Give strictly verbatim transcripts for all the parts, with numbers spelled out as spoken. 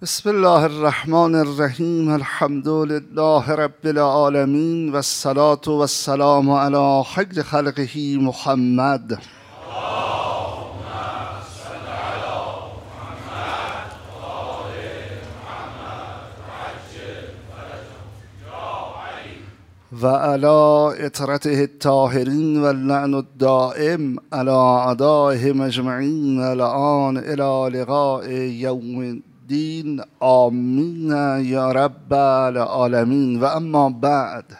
بسم الله الرحمن الرحیم. الحمد لله رب العالمین و الصلاة و السلام علی خیر خلقه محمد. و علی اطرته الطاهرین و اللعن الدائم علی اعدائهم اجمعین الان الی لقاء یوم الدین. آمین یا رب العالمین. و اما بعد،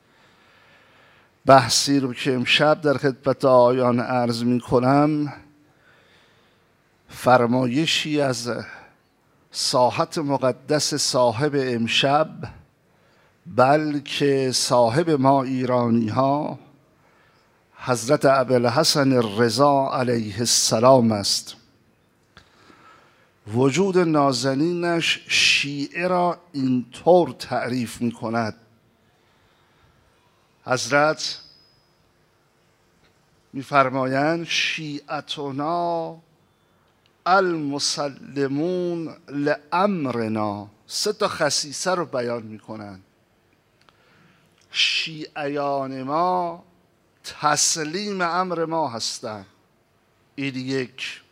بحثی رو که امشب در خدمت آیان عرض می کنم فرمایشی از ساحت مقدس صاحب امشب، بلکه صاحب ما ایرانی ها، حضرت ابوالحسن الرضا علیه السلام است. وجود نازنینش شیعه را اینطور تعریف می کند. حضرت می فرمایند شیعتنا المسلمون لامرنا. سه تا خصیصه رو بیان می کنند. شیعیان ما تسلیم امر ما هستند. این یک.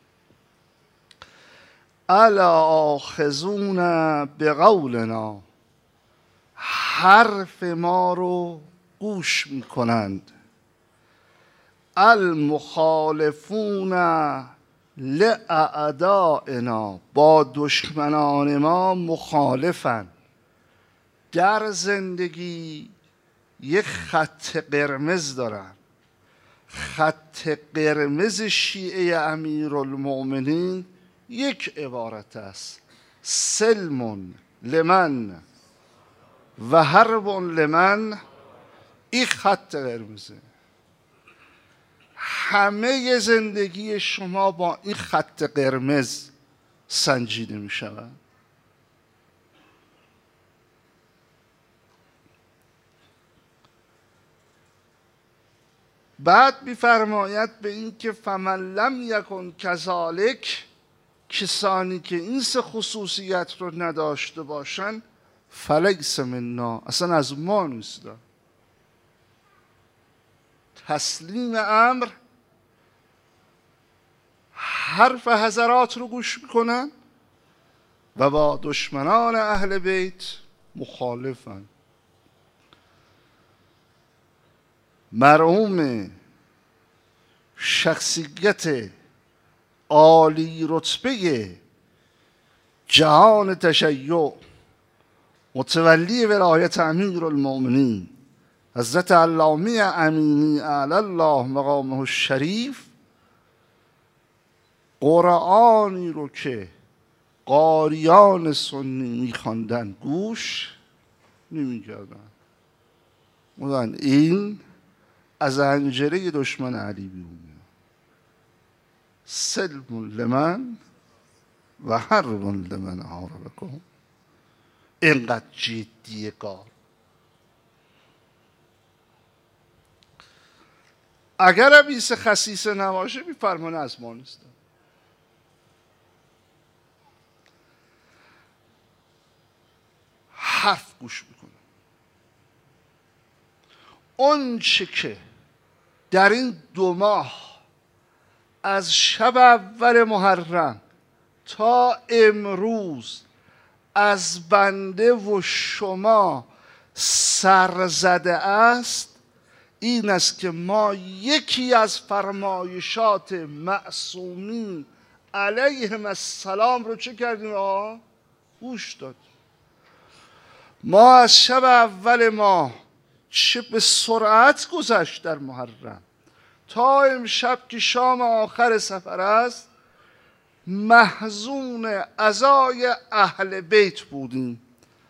الا آخذون بقولنا، حرف ما رو گوش می کنند. المخالفون لاعدائنا، با دشمنان ما مخالفند. در زندگی یک خط قرمز دارن. خط قرمز شیعه امیرالمؤمنین یک عبارت است: سلم لمن و حرب لمن. این خط قرمزه. همه زندگی شما با این خط قرمز سنجیده می شود. بعد می‌فرماید به این که فمن لم یکن کذالک، کسانی که این سه خصوصیت رو نداشته باشن، فلیس منا، اصلا از ما نیستن. تسلیم امر، حرف حضرات رو گوش میکنن و با دشمنان اهل بیت مخالفن. مرحوم شخصیت عالی رتبه جهان تشیع، متولی ولایت امیرالمؤمنین حضرت علامه امینی اعلی الله مقامه الشریف، قرآنی رو که قاریان سنی میخواندن گوش نمیکردن. میگن این از حنجره دشمن علی بیرون. سلم لمن و حرب لمن حاربکم. اینقدر جدیه کار. اگر هم این سه خصیصه نباشه میفرمانه از ما نیستن. حرف گوش میکنه. اون چه که در این دو ماه از شب اول محرم تا امروز از بنده و شما سر زده است، این است که ما یکی از فرمایشات معصومین علیهم السلام رو چه کردیم؟ آه گوش داد. ما از شب اول ما چه به سرعت گذشت در محرم تا امشب که شام آخر سفر است، محزون عزای اهل بیت بودیم،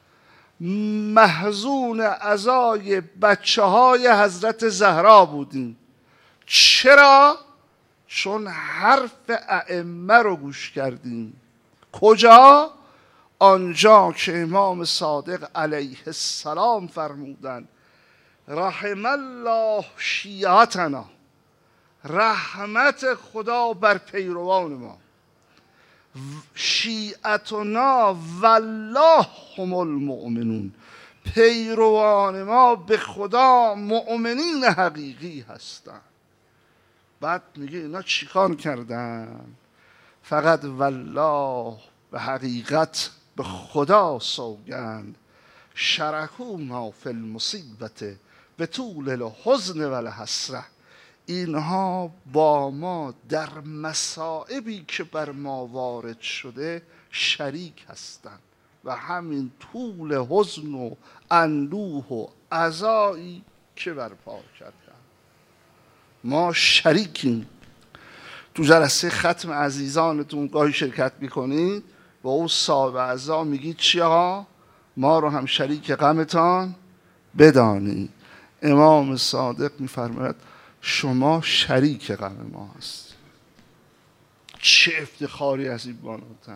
محزون عزای بچه های حضرت زهرا بودیم. چرا؟ چون حرف ائمه رو گوش کردیم. کجا؟ آنجا که امام صادق علیه السلام فرمودند رحم الله شیعتنا، رحمت خدا بر پیروان ما. شیعتنا والله هم المؤمنون، پیروان ما به خدا مؤمنین حقیقی هستند. بعد میگه اینا چیکار کردن؟ فقط والله، به حقیقت به خدا سوگند، شرکو ما فی المصیبت به طول الحزن و الحسره، اینها با ما در مصائبی که بر ما وارد شده شریک هستند و همین طول حزن و اندوه و عزایی که برپا کردن ما شریکیم. تو جلسه ختم عزیزانتون گاهی شرکت میکنید با اون صاحب اعضا میگید چی آقا؟ ما رو هم شریک غمتان بدانید. امام صادق میفرماید شما شریک غم ما هست. چه افتخاری از این بالاتر،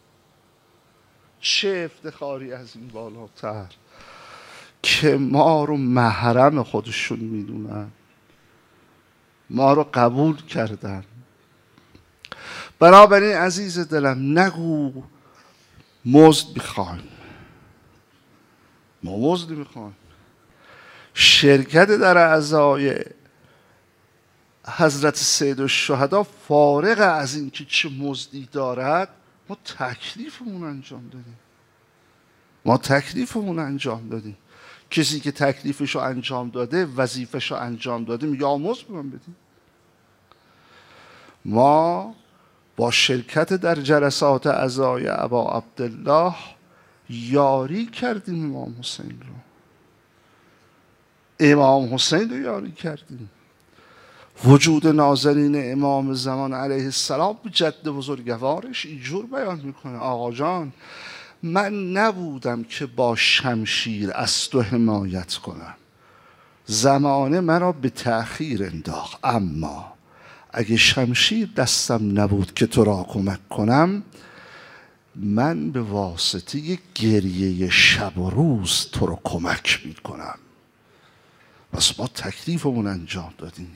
چه افتخاری از این بالاتر که ما رو محرم خودشون میدونن، ما رو قبول کردن. بنابراین عزیز دلم نگو مزد میخوایم، ما مزد میخوایم. شرکت در اعضای حضرت سید الشهدا فارغ از این که چه مزدی دارد، ما تکلیفمون انجام دادیم. ما تکلیفمون انجام دادیم. کسی که تکلیفشو انجام داده، وظیفهشو انجام داده، میگه آموز به من بدیم. ما با شرکت در جلسات عزای ابا عبدالله یاری کردیم امام حسین رو. امام حسین رو یاری کردیم. وجود نازنین امام زمان علیه السلام به جد بزرگوارش اینجور بیان میکنه: آقا جان، من نبودم که با شمشیر از تو حمایت کنم، زمانه مرا به تأخیر انداخت، اما اگه شمشیر دستم نبود که تو را کمک کنم، من به واسطه گریه شب و روز تو رو کمک میکنم. پس ما تکلیفمون انجام دادیم.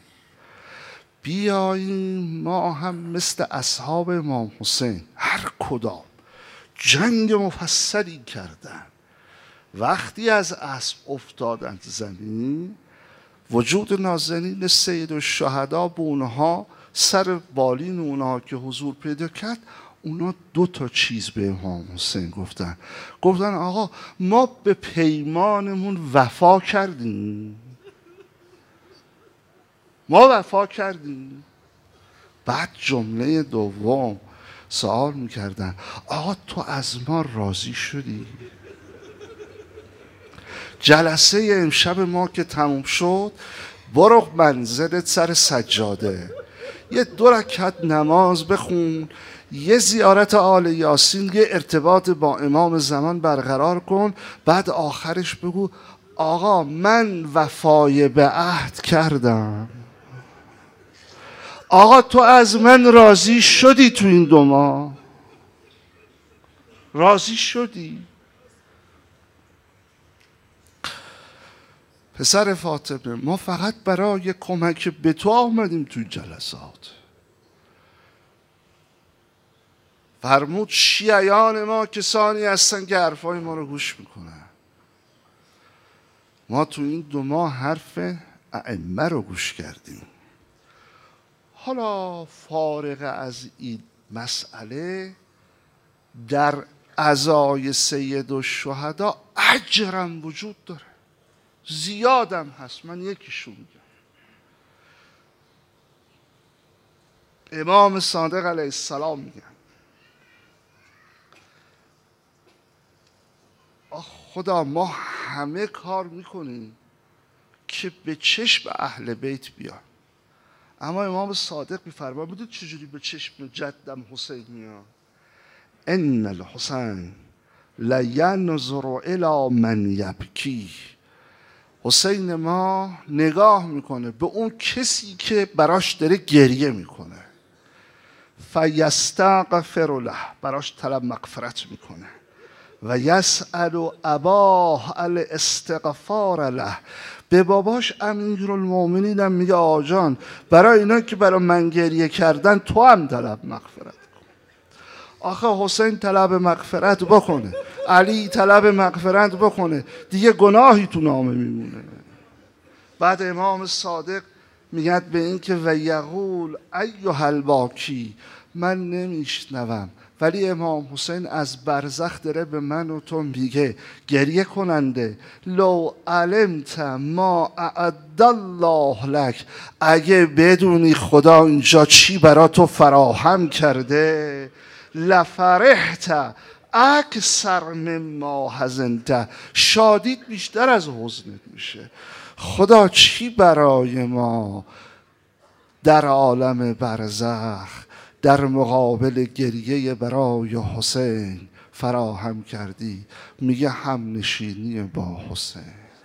بیاییم ما هم مثل اصحاب امام حسین هر کدام جنگ مفصلی کردن، وقتی از اسب افتادند زمین، وجود نازنین سید الشهدا به اونها سر بالین اونها که حضور پیدا کرد، اونا دو تا چیز به امام حسین گفتن. گفتن آقا ما به پیمانمون وفا کردیم، ما وفا کردیم. بعد جمله دوم سوال میکردن: آقا تو از ما راضی شدی؟ جلسه امشب ما که تموم شد، برو منزلت سر سجاده، یه دو رکعت نماز بخون، یه زیارت آل یاسین، یه ارتباط با امام زمان برقرار کن، بعد آخرش بگو آقا من وفای به عهد کردم. آقا تو از من راضی شدی؟ تو این دو ماه راضی شدی؟ پسر فاطمه، ما فقط برای کمک به تو آمدیم توی جلسات. فرمود شیعیان ما کسانی هستن که حرفای ما رو گوش میکنن. ما تو این دو ماه حرف ائمه رو گوش کردیم. حالا فارغ از این مسئله، در عزای سید الشهدا اجرم وجود داره، زیادم هست. من یکیشو میگم. امام صادق علیه السلام میگن خدا ما همه کار میکنیم که به چشم اهل بیت بیان، اما امام صادق میفرماید بدید چجوری به چشم جدم حسین میان؟ ان الحسین لینظر الی من یبکی. حسین ما نگاه میکنه به اون کسی که براش داره گریه میکنه، فیستغفر له، براش طلب مغفرت میکنه، و یسأل اباه الاستغفار له، به باباش امیرالمومنین هم میگه آقا جان برای اینا که برای من گریه کردن تو هم طلب مغفرت کن. آخه حسین طلب مغفرت بکنه، علی طلب مغفرت بکنه، دیگه گناهی تو نامه میمونه. بعد امام صادق میگه به این که و یقول ایها الباکی، من نمیشنوم ولی امام حسین از برزخ داره به من و تو میگه گریه کننده لو علمت ما اعد الله لک، اگه بدونی خدا اینجا چی برا تو فراهم کرده، لفرحت اکثر مما حزنت، شادیت بیشتر از حزنت میشه. خدا چی برای ما در عالم برزخ در مقابل گریه برای حسین فراهم کردی؟ میگه هم نشینی با حسین،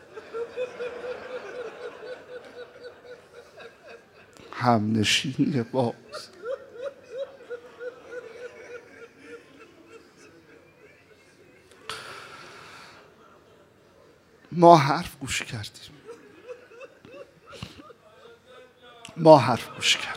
هم نشینی با حسین. ما حرف گوش کردیم، ما حرف گوش کردیم.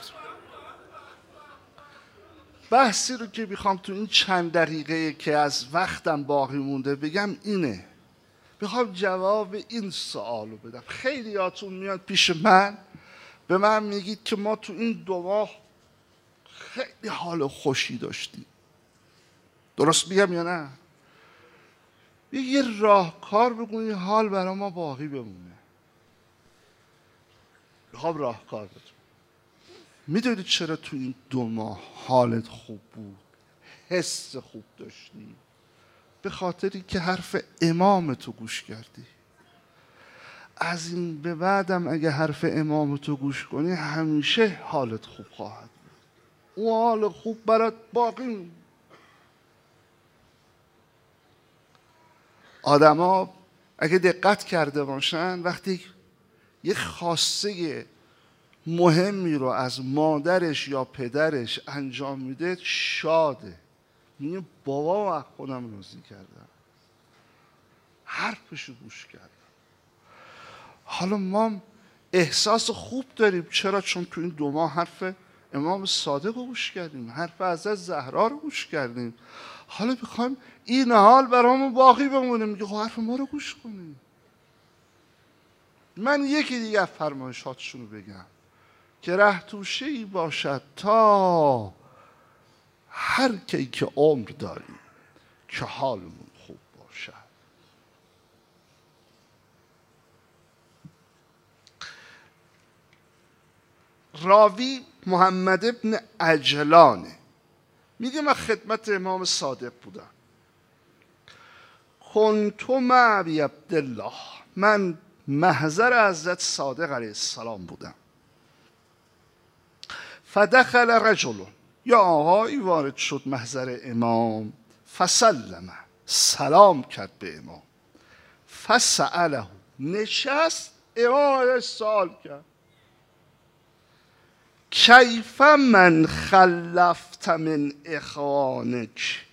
بحثی رو که میخوام تو این چند دقیقه که از وقتم باقی مونده بگم اینه، میخوام جواب این سوال رو بدم. خیلی هاتون میاد پیش من به من میگید که ما تو این دو ماه خیلی حال خوشی داشتیم. درست میگم یا نه؟ یه راهکار بگوین حال برای ما باقی بمونه. میخوام راهکار بدم. میدونید چرا تو این دو ماه حالت خوب بود، حس خوب داشتی؟ به خاطری که حرف امام تو گوش کردی. از این به بعدم اگه حرف امام تو گوش کنی همیشه حالت خوب خواهد بود. اون حال خوب برات باقی. آدم ها اگه دقت کرده باشن وقتی یه خواسته مهمی رو از مادرش یا پدرش انجام میده شاده، میگه بابا وقت خودم راضی کردم، حرفشو گوش کردم. حالا ما احساس خوب داریم. چرا؟ چون تو این دو ماه حرف امام صادق رو گوش کردیم، حرف حضرت زهرا رو گوش کردیم. حالا میخوایم این حال برامون باقی بمونه. میگه خب حرف ما رو گوش کنیم. من یکی دیگه فرمایشاتشون رو بگم که ره توشه ای باشد تا هر کی که عمر داریم که حالمون خوب باشد. راوی محمد ابن عجلانه میگه من خدمت امام صادق بودم. کنت مع ابی عبدالله، من محضر حضرت صادق علیه السلام بودم. فدخل رجل، یا آقایی وارد شد محضر امام. فسلم، سلام کرد به امام. فسأله، نشست، امام ازش سوال کرد کیف من خلفت من اخوانک.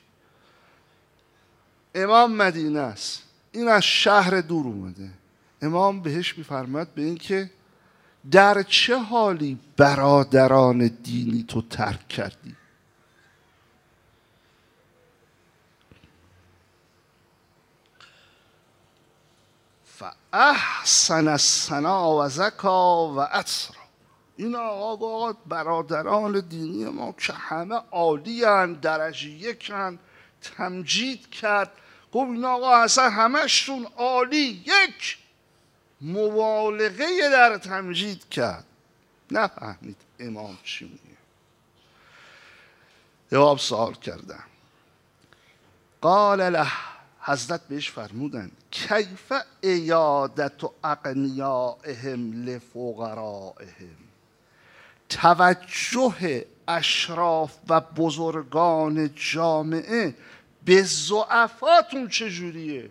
امام مدینه است، این از شهر دور اومده. امام بهش میفرماد به این که در چه حالی برادران دینی تو ترک کردی؟ فاحسن الثنا و زکا و اطرا. این آقا گفت برادران دینی ما که همه عالی هن، درجه یک هن، تمجید کرد. گفت این آقا اصلا همشون عالی، یک مبالغه در تمجید کرد. نفهمید امام چی میگه. جواب سوال کردن. قال له، حضرت بهش فرمودن کیف عیادت اغنیائهم لفقرائهم، توجه اشراف و بزرگان جامعه به ضعفاتون چجوریه؟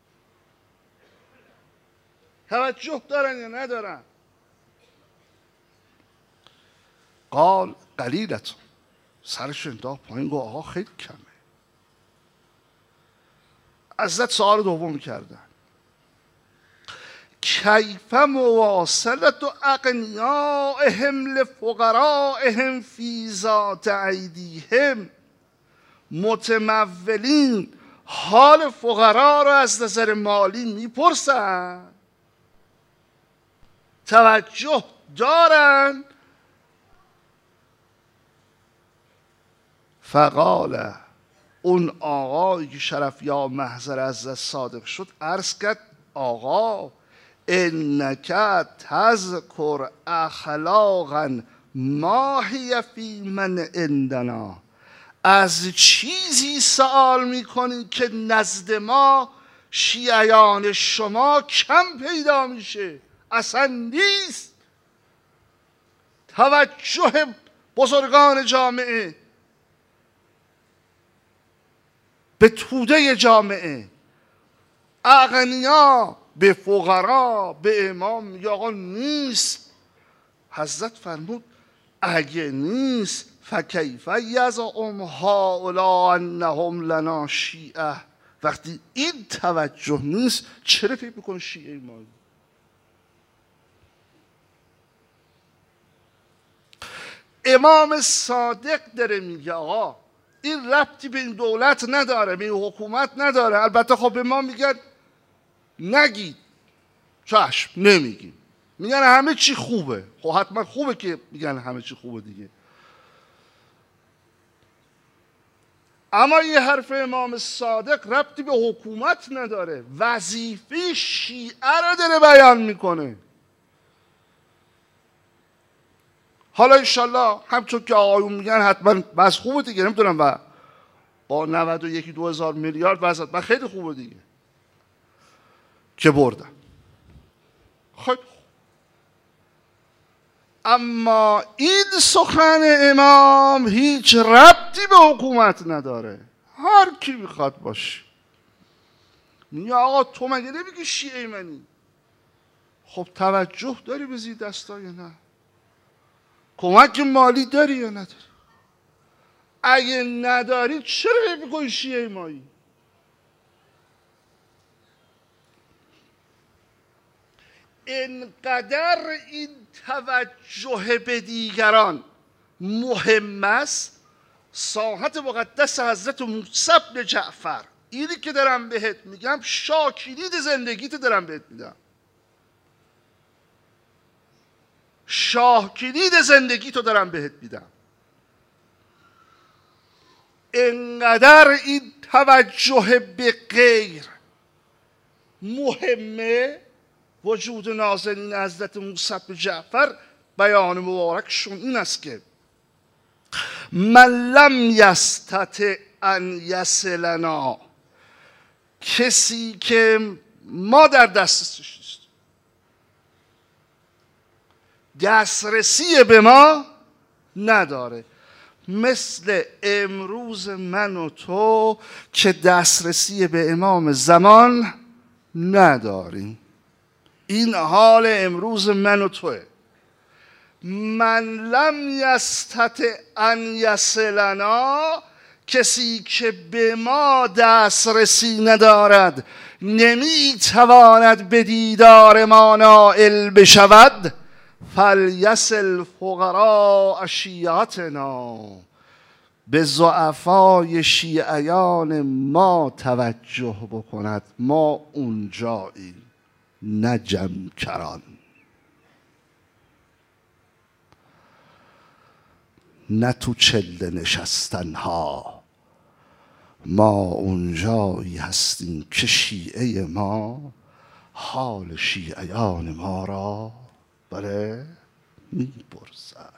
توجه دارن یا ندارن؟ قال قلیلتون، سرش انداخت پایین گفت آقا خیلی کمه. حضرت سوال دوم کردن کیف مواصلت اغنیائهم لفقرائهم فی ذات ایدیهم، متمولین حال فقرا رو از نظر مالی میپرسن، توجه دارن. فقال، اون آقایی که شرف یا محضر از صادق شد عرض کرد آقا انک تذکر اخلاقا ما هی فی من عندنا، از چیزی سوال میکنی که نزد ما شیعیان شما کم پیدا میشه، اصلا نیست. توجه بزرگان جامعه به توده جامعه، اغنیا به فقرا به امام میگه آقا نیست. حضرت فرمود اگه نیست فکیف یزعم هؤلاء انهم لنا شیعه، وقتی این توجه نیست چرا فکر میکنه شیعه ما؟ امام صادق داره میگه آقا این ربطی به این دولت نداره، به این حکومت نداره. البته خب به ما میگن نگید، چشم نمیگیم، میگن همه چی خوبه. خب حتما خوبه که میگن همه چی خوبه دیگه. اما یه حرف امام صادق ربطی به حکومت نداره، وظیفه شیعه رو داره بیان میکنه. حالا انشالله همچون که آقایون میگن حتما بس خوبه دیگه، نمیدونم و با نود و یک دو هزار میلیارد وضع حتما خیلی خوبه دیگه که بردن. خب اما این سخن امام هیچ ربطی به حکومت نداره، هر کی میخواد باشه. میگه آقا تو مگه نمیگی شیعه منی؟ خب توجه داری به زیر دستا یا نه؟ کمک مالی داری یا نداری؟ اگه نداری چرا فکر میکنی شیعه مایی؟ اینقدر این توجه به دیگران مهم است. ساحت مقدس حضرت موسی بن جعفر، اینی که دارم بهت میگم شاکلید زندگیت دارم بهت میدم، شاه کلید زندگی تو دارم بهت میدم. انقدر این توجه به غیر مهمه. وجود نازنین حضرت موسی بن جعفر بیان مبارکشون این است که من لم یستطع ان یصلنا، کسی که ما در دسترسیش نیست، دسترسی به ما نداره، مثل امروز من و تو که دسترسی به امام زمان نداریم. این حال امروز من و توه. من لم یستطع ان یصلنا، کسی که به ما دسترسی ندارد، نمیتواند به دیدار ما نائل بشود. فلیصل فقراء شیعتنا، به ضعفای شیعیان ما توجه بکند، ما اونجاییم نه جمکران، نه تو چله نشستنها. ما اونجایی هستیم که شیعه ما حال شیعیان ما را بله میپرسد.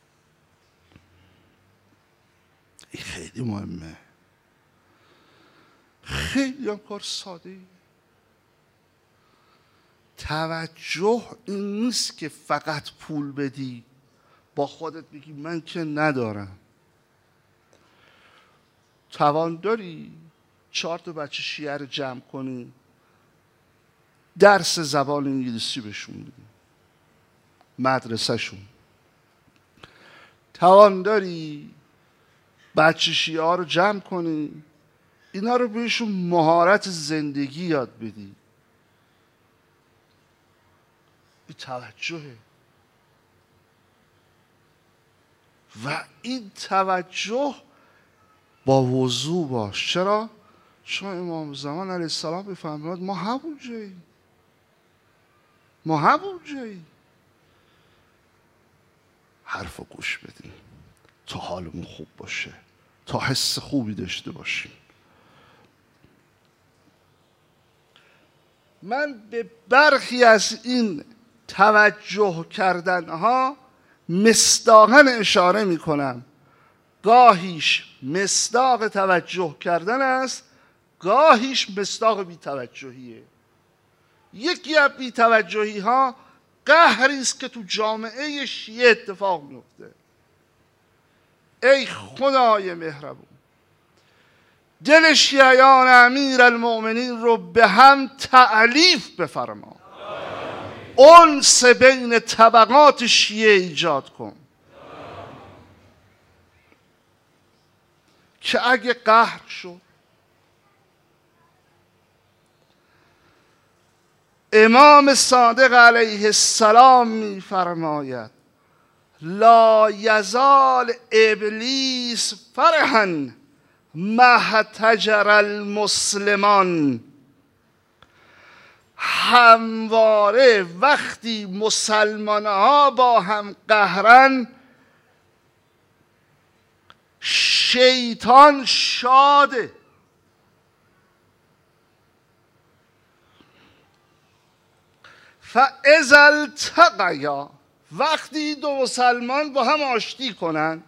این خیلی مهمه، خیلی هم کار ساده. توجه این نیست که فقط پول بدی با خودت بگی من که ندارم. توان داری چهار تا بچه شیعه رو جمع کنی، درس زبان انگلیسی بهشون بدی، مدرسه شون. توان داری بچه شیعه ها رو جمع کنی، اینا رو بهشون مهارت زندگی یاد بدی. این توجهه. و این توجه با وضو باش. چرا؟ چون امام زمان علیه السلام میفرماید ما همون جاییم، ما همون جاییم. حرف رو گوش بدیم تا حالمون خوب باشه، تا حس خوبی داشته باشیم. من به برخی از این توجه کردنها مصداقاً اشاره می کنم. گاهیش مصداق توجه کردن است، گاهیش مصداق بی توجهیه. یکی از بی توجهی ها قهری است که تو جامعه شیعه اتفاق میفته. ای خدای مهربون، دل شیعیان امیر المؤمنین رو به هم تألیف بفرما، انس بین طبقات شیعه ایجاد کن که اگه قهر شد، امام صادق علیه السلام میفرماید لا یزال ابلیس فرحا مع تجر المسلمان. همواره وقتی مسلمان ها با هم قهرن، شیطان شاده. فاذا التقیا، وقتی دو مسلمان با هم آشتی کنن،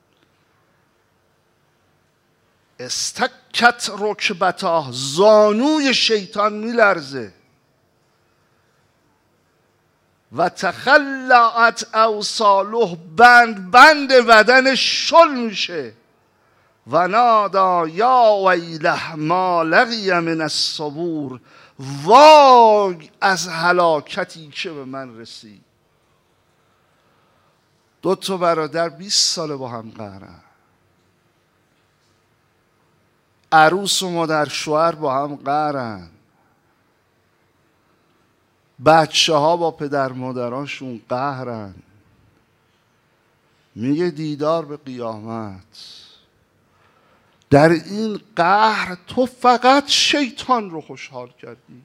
استکت رکبتا، زانوی شیطان میلرزه، و تخلعت اوصاله، بند بند بدن شل میشه، و نادا یا ویله ما لقی من الصبور، وای از هلاکتی که به من رسید. دو تا برادر بیست ساله با هم قهرن، عروس و مادر شوهر با هم قهرن، بچه ها با پدر مادرانشون قهرن. میگه دیدار به قیامت. در این قهر تو فقط شیطان رو خوشحال کردی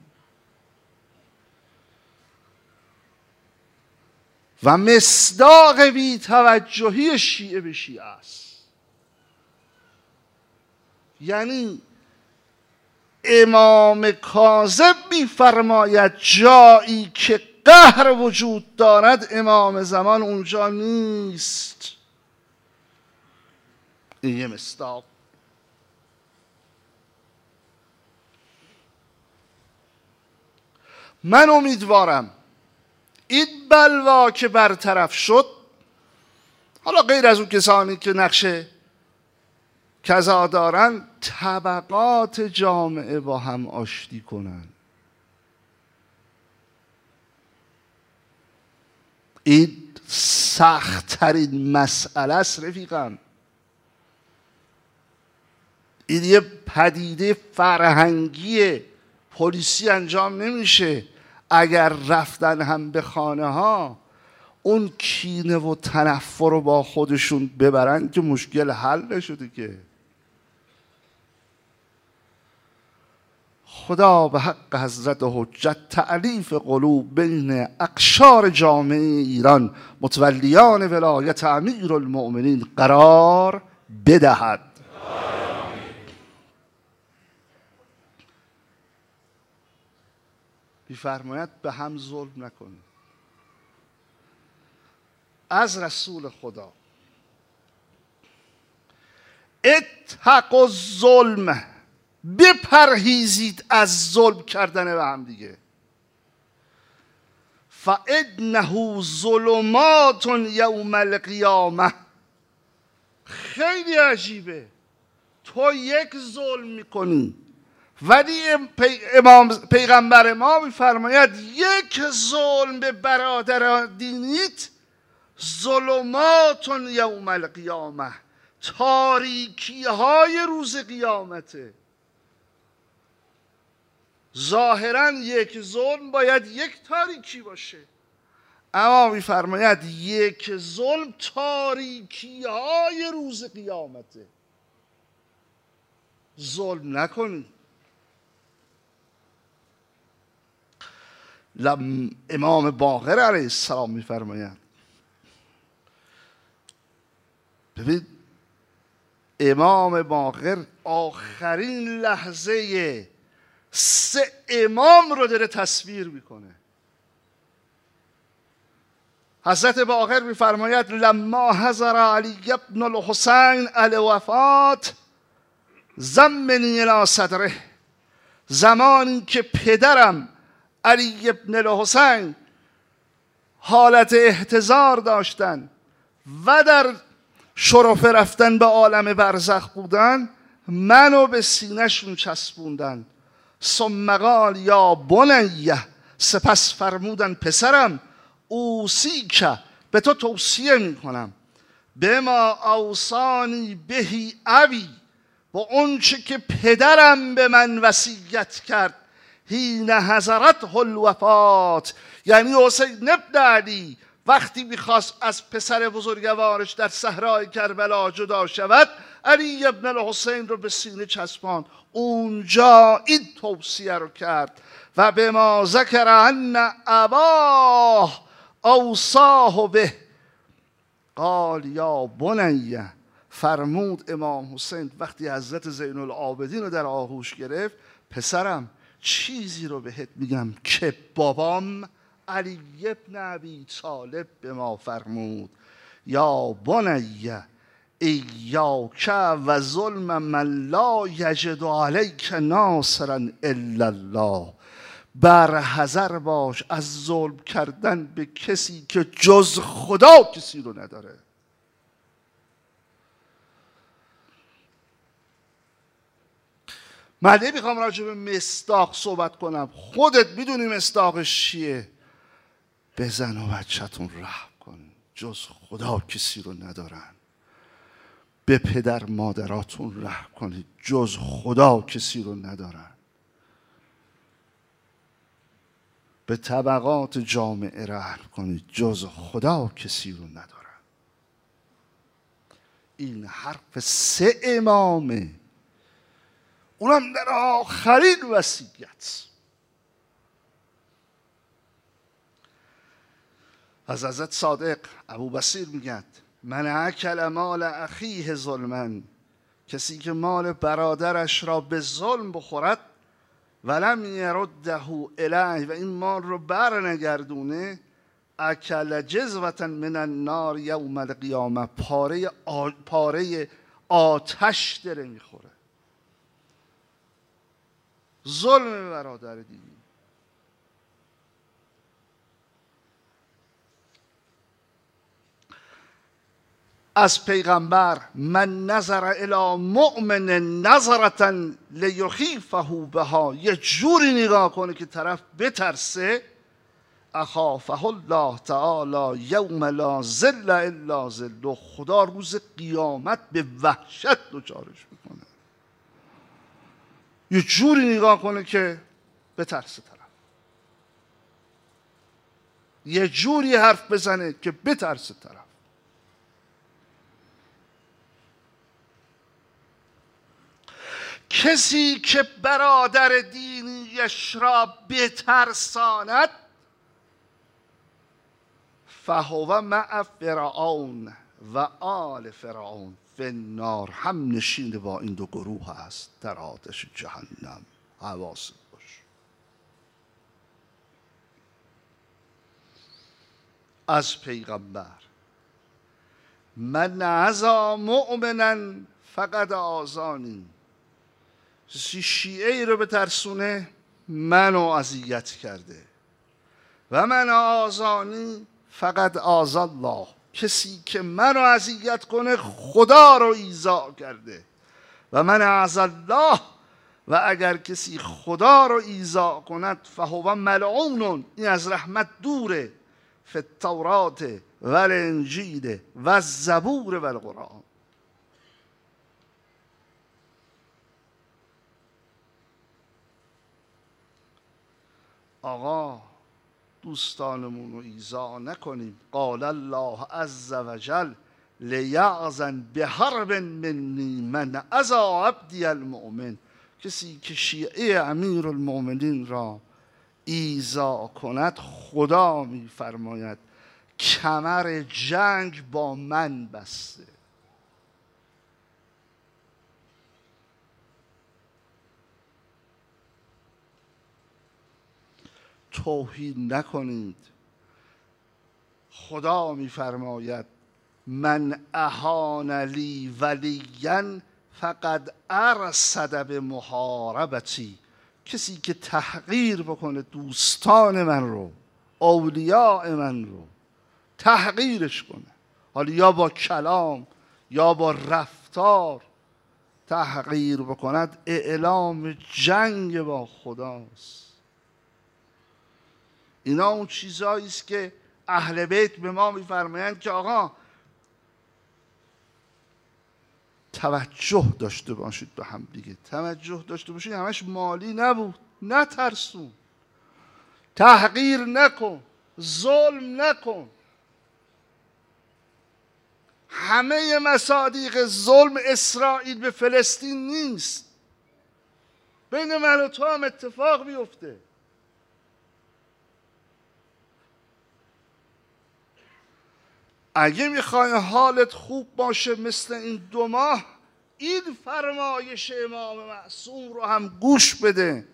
و مصداق بی توجهی شیعه به شیعه است. یعنی امام کاظم می‌فرماید جایی که قهر وجود دارد امام زمان اونجا نیست. این یه مصداق. من امیدوارم این بلوا که برطرف شد، حالا غیر از اون کسانی که نقش کذا دارن، طبقات جامعه با هم آشتی کنن. این سخت ترین مسئله است رفیقم. این یه پدیده فرهنگی پلیسی انجام نمیشه. اگر رفتن هم به خانه ها اون کینه و تنفر رو با خودشون ببرن که مشکل حل نشده که. خدا به حق حضرت حجت تألیف قلوب بین اقشار جامعه ایران متولیان ولایت امیر المؤمنین قرار بدهد. می‌فرماید به هم ظلم نکنید. از رسول خدا اتقوا الظلم، بپرهیزید از ظلم کردن به هم دیگه. فانه ظلمات یوم القیامه. خیلی عجیبه، تو یک ظلم میکنی ولی امام پیغمبر ما میفرماید یک ظلم به برادر دینیت ظلمات یوم القیامه، تاریکی های روز قیامته. ظاهرا یک ظلم باید یک تاریکی باشه، اما میفرماید یک ظلم تاریکی های روز قیامته. ظلم نکنید. لم امام باقر علیه السلام میفرمایند، ببین امام باقر آخرین لحظه سه امام رو داره تصویر میکنه. حضرت باقر میفرماید لما حضر علی ابن الحسین الوفات ضمنی الی صدره، زمانی که پدرم علی ابن الحسین حالت احتضار داشتن و در شرف رفتن به عالم برزخ بودن، منو به سینه‌شون چسبوندن. ثم قال یا بنیه، سپس فرمودن پسرم، اوصیک، به تو توصیه میکنم، به ما اوصانی بهی ابی، با اون چه که پدرم به من وصیت کرد، حین حضرته الوفات، یعنی حسین ابن علی وقتی میخواست از پسر بزرگوارش در صحرای کربلا جدا شود، علی ابن الحسین رو به سینه چسباند. اونجا این توصیه رو کرد و به ما ذکر ان اباه اوصاه به، قال یا بنیه، فرمود امام حسین وقتی حضرت زین العابدین رو در آغوش گرفت، پسرم چیزی رو بهت میگم که بابام علی ابن ابی طالب به ما فرمود، یا بنیه ایاک و ظلم من لا یجد علیک ناصرا الا الله، بر حذر باش از ظلم کردن به کسی که جز خدا کسی رو نداره. من نمیخوام راجع به مصداق صحبت کنم، خودت میدونی مصداقش چیه. بزن و بچه‌تون رحم کن، جز خدا کسی رو ندارن. به پدر مادراتون رحم کنید، جز خدا کسی رو ندارن. به طبقات جامعه رحم کنید، جز خدا کسی رو ندارن. این حرف سه امامه، اونم در آخرین وصیت. از حضرت صادق ابو بصیر میگن من اکل مال اخیه ظلمن، کسی که مال برادرش را به ظلم بخورد، ولم یرده الیه، و این مال رو بر نگردونه، اکل جزوة من النار یوم القیامه، پاره آ... پاره آتش داره میخوره. ظلم برادر دینی. از پیغمبر من نظر الی مؤمن نظرة لیخیفه بها، یه جوری نگاه کنه که طرف بترسه، اخافه الله تعالی یوم لا ظل الا ظله، خدا روز قیامت به وحشت دچارش میکنه. یه جوری نگاه کنه که بترسه طرف، یه جوری حرف بزنه که بترسه طرف. کسی که برادر دینیش را بترساند، فهو مع فرعون و آل فرعون فی النار، هم نشین با این دو گروه است در آتش جهنم. حواست باش. از پیغمبر من عزا مؤمنا فقد آذانی، کسی شیعه ای رو به ترسونه منو اذیت کرده، و من آذانی فقط آذی الله، کسی که منو اذیت کنه خدا رو ایذا کرده. و من اعز الله، و اگر کسی خدا رو ایذا کند فهو ملعون، این از رحمت دوره، فی التورات و الانجیل و الزبور و القرآن. آقا دوستانمون رو ایذا نکنیم. قال الله عز وجل لیعظن بحرب منی من ازا عبدی المؤمن. کسی که شیعه امیر المؤمنین را ایذا کند، خدا میفرماید کمر جنگ با من بسته. توهین نکنید. خدا میفرماید من اهان لی ولیا فقد ارصد به محاربتی. کسی که تحقیر بکنه دوستان من رو، اولیاء من رو تحقیرش کنه، حالا یا با کلام یا با رفتار تحقیر بکند، اعلام جنگ با خداست. اینا اون چیزایی است که اهل بیت به ما میفرمایند که آقا توجه داشته باشید به هم دیگه. توجه داشته باشید همش مالی نبود، نترسون، تحقیر نکن، ظلم نکن. همه مصادیق ظلم اسرائیل به فلسطین نیست، بین من و تو هم اتفاق بیفته. اگه میخوای حالت خوب باشه مثل این دو ماه، این فرمایش امام معصوم رو هم گوش بده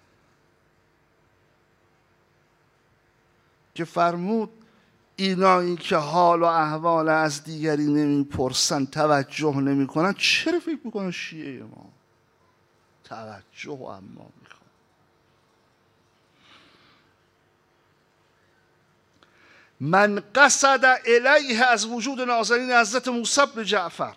که فرمود اینایی که حال و احوال از دیگری نمیپرسن، توجه نمیکنن، چرا فکر میکنن شیعه ما توجه و اما میخوان؟ من قصد الیه از وجود نازنین حضرت موسی بن جعفر،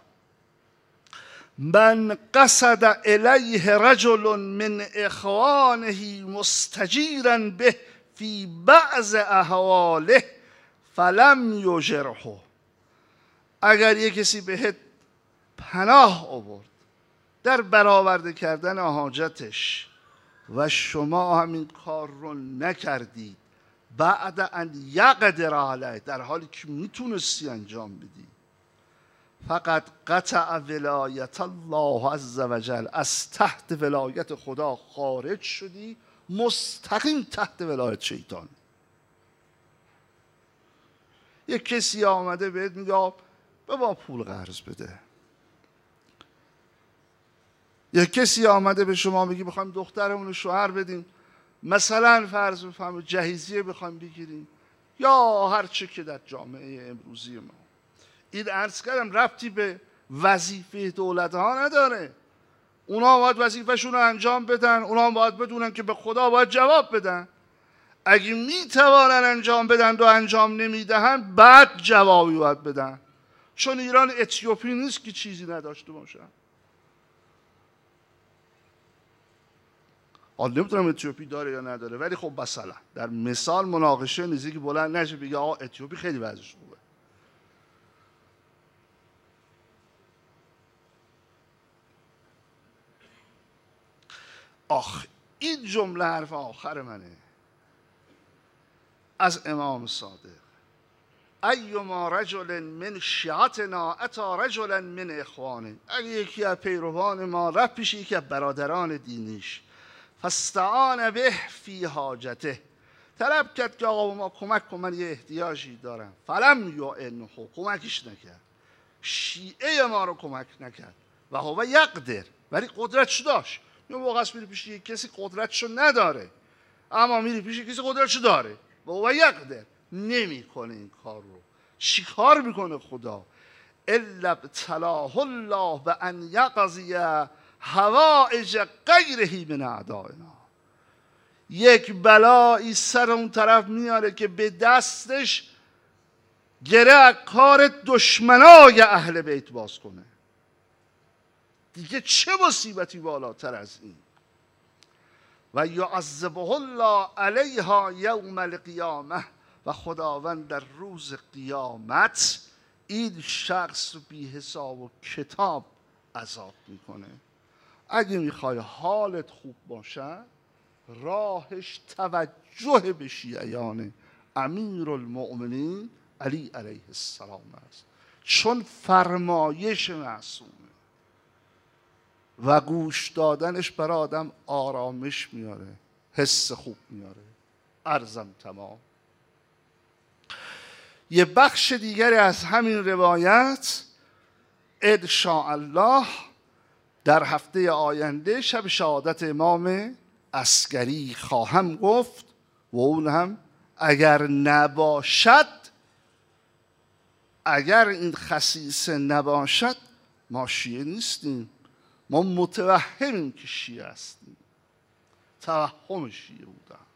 من قصد الیه رجل من اخوانه مستجیرا به فی بعض احواله فلم یجرحه. اگر یک کسی بهت پناه آورد در برآورده کردن حاجتش و شما همین کار رو نکردید، بعد ان یقدر علیه، در حالی که میتونستی انجام بدی، فقط قطع ولایت الله عز وجل، از تحت ولایت خدا خارج شدی، مستقیم تحت ولایت شیطان. یک کسی آمده بهت میگه به ما پول قرض بده، یک کسی آمده به شما میگه بخوایم دخترمون رو شوهر بدیم، مثلا فرض بفرمایید جهیزیه بخوایم بگیریم یا هر چه که در جامعه امروزی ما. این عرض کردم ربطی به وظیفه دولت ها نداره. اونا باید وظیفهشون رو انجام بدن، اونا باید بدونن که به خدا باید جواب بدن. اگه میتوانن انجام بدن و انجام نمیدهن، بعد جوابی باید بدن. چون ایران اتیوپی نیست که چیزی نداشته باشن. حالا نمیتونم اتیوپی داره یا نداره، ولی خب مثلا در مثال مناقشه نیزی که بلند نشه بگه آقا اتیوپی خیلی وضعش خوبه. آخ این جمله حرف آخر منه از امام صادق: ایما رجل من شیعتنا اتی رجلا من اخوانه. اگه یکی از پیروان ما رفت پیش یکی از برادران دینیش، فاستعان به فی حاجته، طلب کرد که آقا ما کمک کن، من یه احتیاجی دارم، فلم یعنه، کمکش نکرد، شیعه ما رو کمک نکرد، و هو یقدر، ولی قدرتش داشت. یه موقع است میری پیش یک کسی قدرتشو نداره، اما میری پیش کسی قدرتشو داره و هو یقدر، نمیکنه این کار رو. چی کار میکنه خدا؟ الا ابتلاه الله به ان یقضی حوائج غیره من اعدائنا. یک بلایی سر اون طرف میاره که به دستش گره از کار دشمنای اهل بیت باز کنه. دیگه چه مصیبتی بالاتر از این؟ و یعذبه الله علیها یوم القیامه، و خداوند در روز قیامت این شخص رو بی حساب و کتاب عذاب میکنه. اگه میخوای حالت خوب باشه، راهش توجه به شیعیان امیر المؤمنین علی علیه السلام است. چون فرمایش معصومه و گوش دادنش برای آدم آرامش میاره، حس خوب میاره. عرضم تمام. یه بخش دیگری از همین روایت ان شاء الله در هفته آینده شب شهادت امام عسکری خواهم گفت و اون هم اگر نباشد، اگر این خصیصه نباشد ما شیعه نیستیم، ما متوهمیم که شیعه هستیم. توهم شیعه بودن.